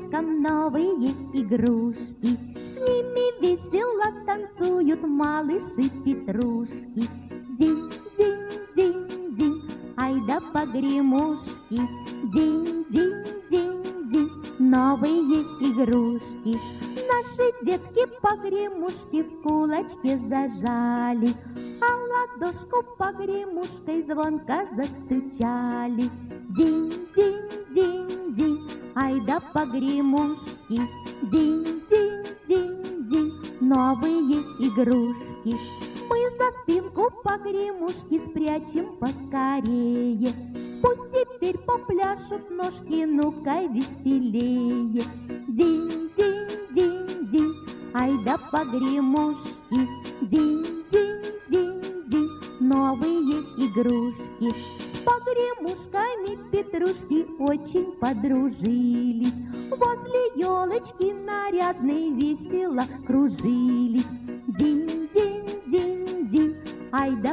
ребяткам новые игрушки. С ними весело танцуют малыши-петрушки. Динь, динь, динь, динь, ай да погремушки. Динь, динь, динь, динь, новые игрушки. Наши детки погремушки в кулачке зажали, а ладошку погремушкой звонко застучали. Динь, динь, динь, динь, ай да погремушки. Динь, динь, динь, динь, новые игрушки. Мы за спинку погремушки спрячем поскорее. Пусть теперь попляшут ножки, ну-ка веселее. Динь, динь, динь, динь, ай да погремушки. Динь, динь, динь, динь, новые игрушки. С погремушками петрушки очень подружились. Возле елочки нарядной весело кружились. Динь, динь, динь, динь, ай да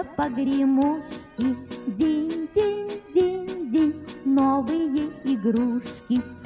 погремушки. Динь, динь, динь, динь, новые игрушки.